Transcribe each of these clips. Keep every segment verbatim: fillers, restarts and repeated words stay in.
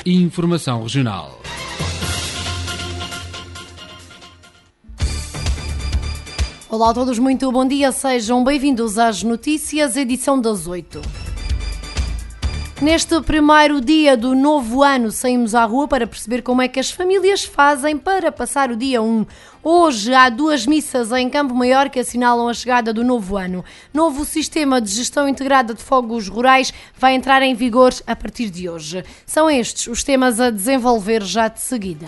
Informação regional. Olá a todos, muito bom dia, sejam bem-vindos às notícias, edição das oito. Neste primeiro dia do novo ano, saímos à rua para perceber como é que as famílias fazem para passar o dia um. Hoje há duas missas em Campo Maior que assinalam a chegada do novo ano. Novo sistema de gestão integrada de fogos rurais vai entrar em vigor a partir de hoje. São estes os temas a desenvolver já de seguida.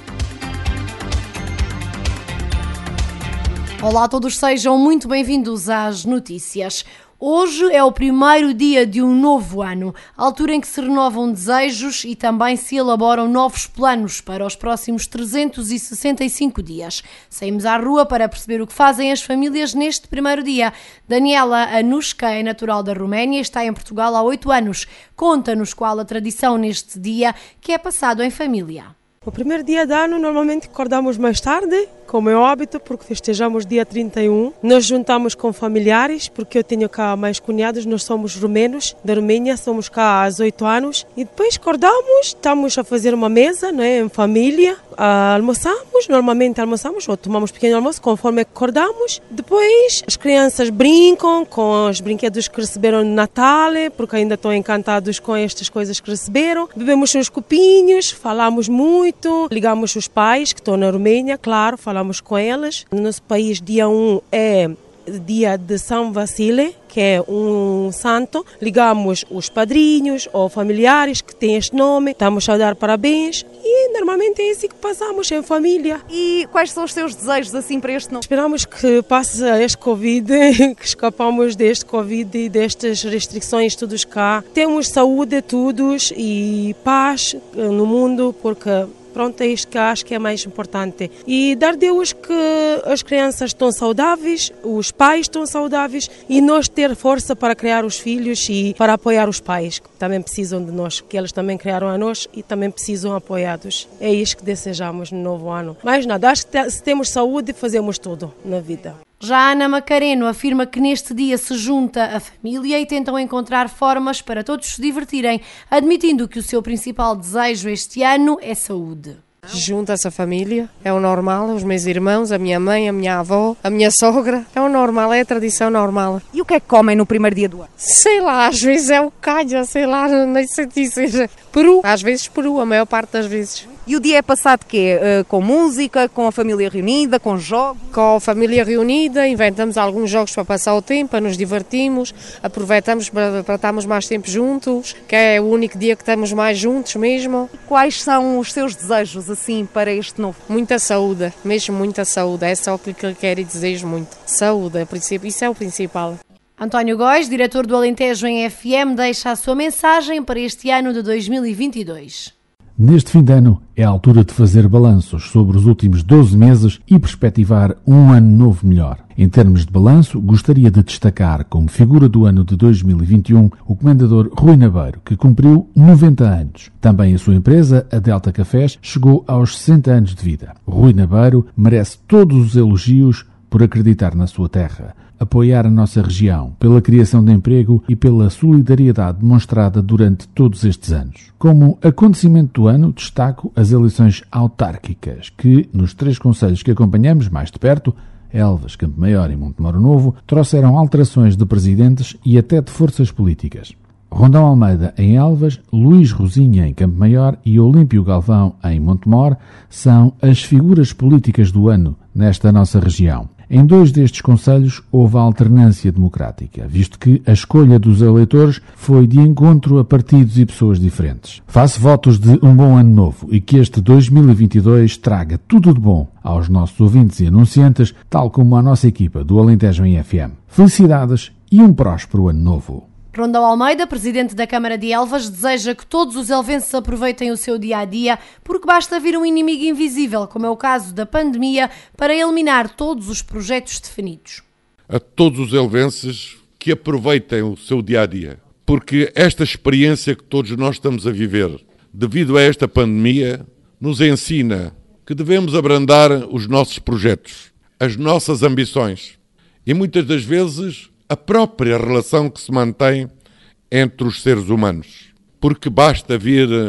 Olá a todos, sejam muito bem-vindos às notícias. Hoje é o primeiro dia de um novo ano, altura em que se renovam desejos e também se elaboram novos planos para os próximos trezentos e sessenta e cinco dias. Saímos à rua para perceber o que fazem as famílias neste primeiro dia. Daniela Anushka é natural da Roménia e está em Portugal há oito anos. Conta-nos qual a tradição neste dia que é passado em família. O primeiro dia de ano normalmente acordamos mais tarde, como é óbito, porque festejamos dia trinta e um. Nós juntamos com familiares, porque eu tenho cá mais cunhados, nós somos romenos da Romênia, somos cá há oito anos. E depois acordamos, estamos a fazer uma mesa, né, em família, ah, almoçamos, normalmente almoçamos ou tomamos pequeno almoço conforme acordamos. Depois as crianças brincam com os brinquedos que receberam no Natal, porque ainda estão encantados com estas coisas que receberam. Bebemos uns copinhos, falamos muito, ligamos os pais que estão na Romênia, claro, falamos Falamos com elas. No nosso país, dia um é dia de São Vasile, que é um santo. Ligamos os padrinhos ou familiares que têm este nome, estamos a dar parabéns e normalmente é assim que passamos em família. E quais são os seus desejos assim para este novo? Esperamos que passe este Covid, que escapamos deste Covid e destas restrições todos cá. Temos saúde todos e paz no mundo, porque pronto, é isto que acho que é mais importante. E dar a Deus que as crianças estão saudáveis, os pais estão saudáveis e nós ter força para criar os filhos e para apoiar os pais, que também precisam de nós, que eles também criaram a nós e também precisam apoiados. É isto que desejamos no novo ano. Mais nada, acho que se temos saúde, fazemos tudo na vida. Já a Ana Macareno afirma que neste dia se junta a família e tentam encontrar formas para todos se divertirem, admitindo que o seu principal desejo este ano é saúde. Junta-se a família, é o normal, os meus irmãos, a minha mãe, a minha avó, a minha sogra, é o normal, é a tradição normal. E o que é que comem no primeiro dia do ano? Sei lá, às vezes é o calha, sei lá, nem sei dizer. Peru, às vezes peru, a maior parte das vezes. E o dia é passado quê? Uh, com música, com a família reunida, com jogos? Com a família reunida, inventamos alguns jogos para passar o tempo, para nos divertirmos, aproveitamos para, para estarmos mais tempo juntos, que é o único dia que estamos mais juntos mesmo. E quais são os seus desejos assim para este novo? Muita saúde, mesmo muita saúde, é só o que eu quero e desejo muito. Saúde, isso é o principal. António Góis, diretor do Alentejo em F M, deixa a sua mensagem para este ano de dois mil e vinte e dois. Neste fim de ano é a altura de fazer balanços sobre os últimos doze meses e perspectivar um ano novo melhor. Em termos de balanço, gostaria de destacar como figura do ano de dois mil e vinte e um o comendador Rui Nabeiro, que cumpriu noventa anos. Também a sua empresa, a Delta Cafés, chegou aos sessenta anos de vida. Rui Nabeiro merece todos os elogios por acreditar na sua terra, apoiar a nossa região, pela criação de emprego e pela solidariedade demonstrada durante todos estes anos. Como acontecimento do ano, destaco as eleições autárquicas, que, nos três concelhos que acompanhamos mais de perto, Elvas, Campo Maior e Montemoro Novo, trouxeram alterações de presidentes e até de forças políticas. Rondão Almeida em Elvas, Luís Rosinha em Campo Maior e Olímpio Galvão em Montemor são as figuras políticas do ano nesta nossa região. Em dois destes concelhos houve a alternância democrática, visto que a escolha dos eleitores foi de encontro a partidos e pessoas diferentes. Faço votos de um bom ano novo e que este dois mil e vinte e dois traga tudo de bom aos nossos ouvintes e anunciantes, tal como à nossa equipa do Alentejo em F M. Felicidades e um próspero ano novo. Rondão Almeida, presidente da Câmara de Elvas, deseja que todos os elvenses aproveitem o seu dia-a-dia, porque basta vir um inimigo invisível, como é o caso da pandemia, para eliminar todos os projetos definidos. A todos os elvenses que aproveitem o seu dia-a-dia, porque esta experiência que todos nós estamos a viver, devido a esta pandemia, nos ensina que devemos abrandar os nossos projetos, as nossas ambições e muitas das vezes a própria relação que se mantém entre os seres humanos. Porque basta vir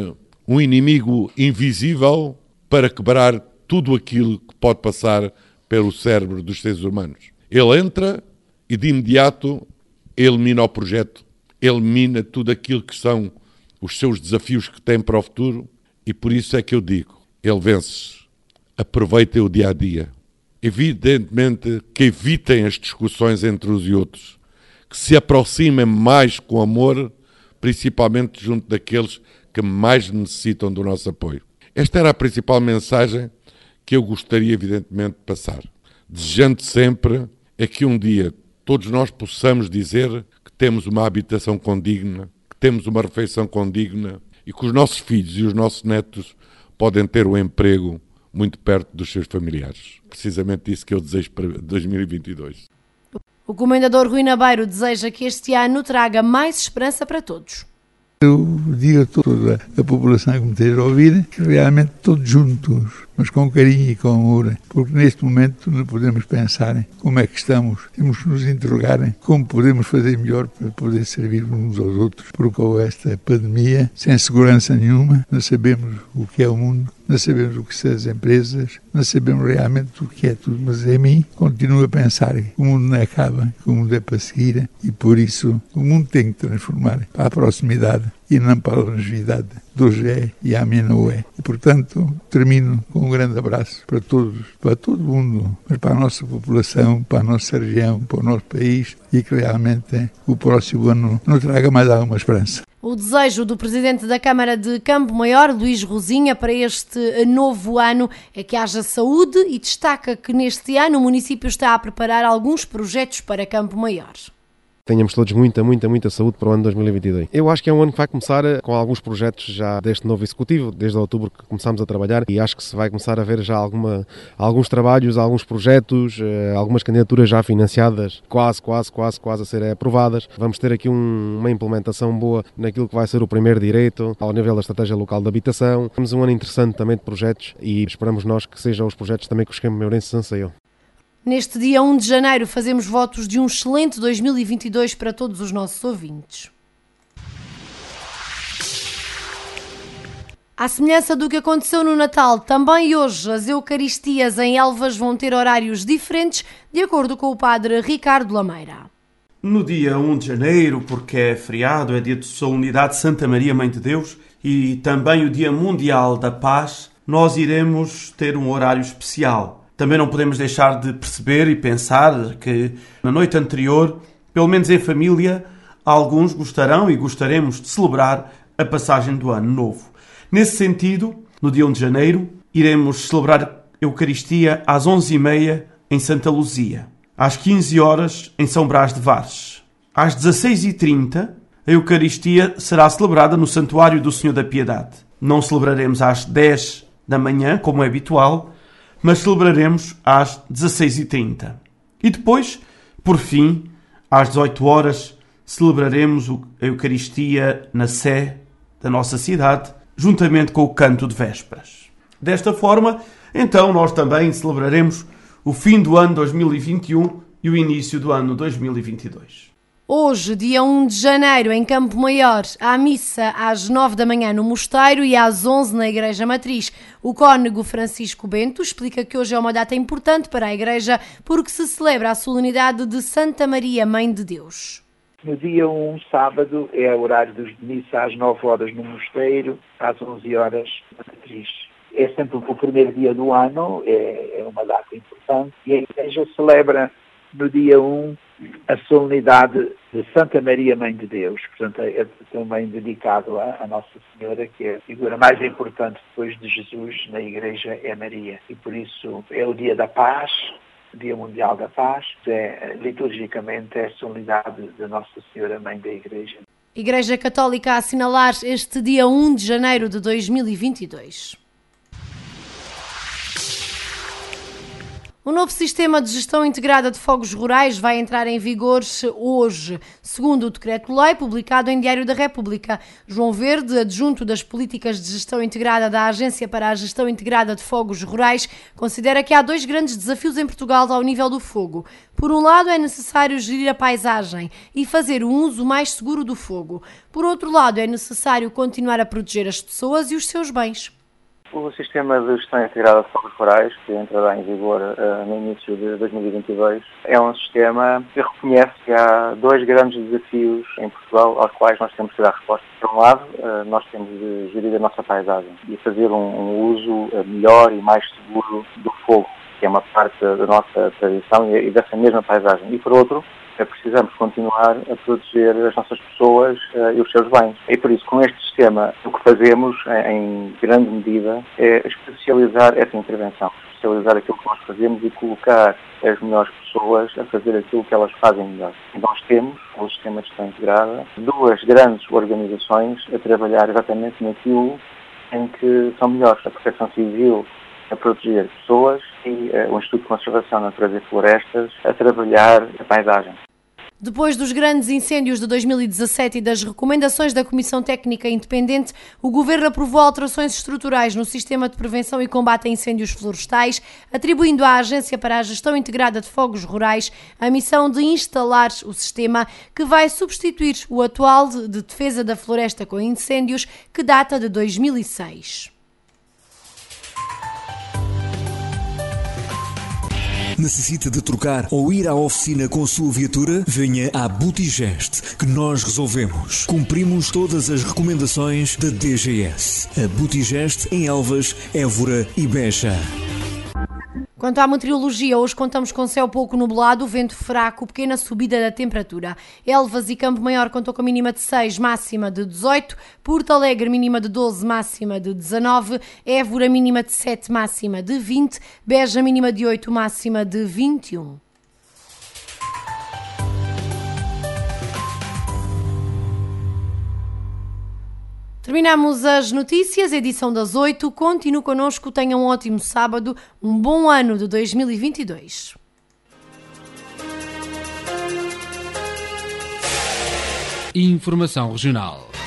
um inimigo invisível para quebrar tudo aquilo que pode passar pelo cérebro dos seres humanos. Ele entra e de imediato elimina o projeto, elimina tudo aquilo que são os seus desafios que tem para o futuro, e por isso é que eu digo, ele vence. Aproveitem o dia-a-dia. Evidentemente que evitem as discussões entre uns e outros, que se aproximem mais com amor, principalmente junto daqueles que mais necessitam do nosso apoio. Esta era a principal mensagem que eu gostaria, evidentemente, de passar. Desejando sempre é que um dia todos nós possamos dizer que temos uma habitação condigna, que temos uma refeição condigna e que os nossos filhos e os nossos netos podem ter um emprego muito perto dos seus familiares. Precisamente isso que eu desejo para dois mil e vinte e dois. O Comendador Rui Nabeiro deseja que este ano traga mais esperança para todos. Eu digo a toda a população que me esteja a ouvir que realmente todos juntos, mas com carinho e com amor, porque neste momento não podemos pensar em como é que estamos, temos que nos interrogar em como podemos fazer melhor para poder servir uns aos outros, porque com esta pandemia, sem segurança nenhuma, não sabemos o que é o mundo, não sabemos o que são as empresas, não sabemos realmente o que é tudo, mas em mim continuo a pensar que o mundo não acaba, que o mundo é para seguir e por isso o mundo tem que transformar para a proximidade e não para a longevidade de hoje é e amanhã não é. E, portanto, termino com um grande abraço para todos, para todo mundo, mas para a nossa população, para a nossa região, para o nosso país e que realmente o próximo ano nos traga mais alguma esperança. O desejo do Presidente da Câmara de Campo Maior, Luís Rosinha, para este novo ano é que haja saúde e destaca que neste ano o município está a preparar alguns projetos para Campo Maior. Tenhamos todos muita, muita, muita saúde para o ano dois mil e vinte e dois. Eu acho que é um ano que vai começar com alguns projetos já deste novo executivo, desde outubro que começámos a trabalhar e acho que se vai começar a ver já alguma, alguns trabalhos, alguns projetos, algumas candidaturas já financiadas, quase, quase, quase, quase a serem aprovadas. Vamos ter aqui um, uma implementação boa naquilo que vai ser o primeiro direito ao nível da estratégia local de habitação. Temos um ano interessante também de projetos e esperamos nós que sejam os projetos também que os campo-maiorenses anseiam. Neste dia um de janeiro fazemos votos de um excelente dois mil e vinte e dois para todos os nossos ouvintes. À semelhança do que aconteceu no Natal, também hoje as Eucaristias em Elvas vão ter horários diferentes, de acordo com o padre Ricardo Lameira. No dia um de janeiro, porque é feriado, é dia de solenidade de Santa Maria, Mãe de Deus, e também o Dia Mundial da Paz, nós iremos ter um horário especial. Também não podemos deixar de perceber e pensar que na noite anterior, pelo menos em família, alguns gostarão e gostaremus de celebrar a passagem do Ano Novo. Nesse sentido, no dia um de janeiro, iremos celebrar a Eucaristia às onze e meia em Santa Luzia, às quinze horas em São Brás de Vares. Às dezasseis e trinta, a Eucaristia será celebrada no Santuário do Senhor da Piedade. Não celebraremos às dez da manhã, como é habitual, mas celebraremos às dezasseis e trinta. E depois, por fim, às dezoito horas, celebraremos a Eucaristia na Sé da nossa cidade, juntamente com o canto de vésperas. Desta forma, então, nós também celebraremos o fim do ano dois mil e vinte e um e o início do ano dois mil e vinte e dois. Hoje, dia um de janeiro, em Campo Maior, há missa às nove da manhã no Mosteiro e às onze na Igreja Matriz. O cônego Francisco Bento explica que hoje é uma data importante para a Igreja porque se celebra a solenidade de Santa Maria, Mãe de Deus. No dia um, sábado, é o horário de missa às nove horas no Mosteiro, às onze horas na Matriz. É sempre o primeiro dia do ano, é, é uma data importante e a Igreja celebra no dia um a solenidade de Santa Maria, Mãe de Deus. Portanto, é também dedicado à, à Nossa Senhora, que é a figura mais importante depois de Jesus na Igreja, é Maria. E por isso é o dia da paz, o Dia Mundial da Paz. É, liturgicamente é a solenidade da Nossa Senhora, Mãe da Igreja. Igreja Católica a assinalar este dia um de janeiro de dois mil e vinte e dois. O novo sistema de gestão integrada de fogos rurais vai entrar em vigor hoje, segundo o Decreto-Lei publicado em Diário da República. João Verde, adjunto das políticas de gestão integrada da Agência para a Gestão Integrada de Fogos Rurais, considera que há dois grandes desafios em Portugal ao nível do fogo. Por um lado, é necessário gerir a paisagem e fazer um uso mais seguro do fogo. Por outro lado, é necessário continuar a proteger as pessoas e os seus bens. O sistema de gestão integrada de fogos rurais, que entrará em vigor uh, no início de dois mil e vinte e dois, é um sistema que reconhece que há dois grandes desafios em Portugal aos quais nós temos que dar resposta. Por um lado, uh, nós temos de gerir a nossa paisagem e fazer um, um uso uh, melhor e mais seguro do fogo, que é uma parte da nossa tradição e, e dessa mesma paisagem. E por outro, precisamos continuar a proteger as nossas pessoas uh, e os seus bens. E por isso, com este sistema, o que fazemos, em, em grande medida, é especializar essa intervenção, especializar aquilo que nós fazemos e colocar as melhores pessoas a fazer aquilo que elas fazem melhor. E nós temos, o sistema de gestão integrada, duas grandes organizações a trabalhar exatamente naquilo em que são melhores. A Proteção Civil a proteger pessoas e uh, o Instituto de Conservação da Natureza e Florestas a trabalhar a paisagem. Depois dos grandes incêndios de dois mil e dezassete e das recomendações da Comissão Técnica Independente, o Governo aprovou alterações estruturais no Sistema de Prevenção e Combate a Incêndios Florestais, atribuindo à Agência para a Gestão Integrada de Fogos Rurais a missão de instalar o sistema que vai substituir o atual de defesa da floresta com incêndios, que data de dois mil e seis. Necessita de trocar ou ir à oficina com a sua viatura? Venha à Butigest, que nós resolvemos. Cumprimos todas as recomendações da D G S. A Butigest em Elvas, Évora e Beja. Quanto à meteorologia, hoje contamos com céu pouco nublado, vento fraco, pequena subida da temperatura. Elvas e Campo Maior contam com mínima de seis, máxima de dezoito. Porto Alegre, mínima de doze, máxima de dezanove. Évora, mínima de sete, máxima de vinte. Beja, mínima de oito, máxima de vinte e um. Terminamos as notícias, edição das oito. Continue connosco, tenham um ótimo sábado, um bom ano de dois mil e vinte e dois. Informação regional.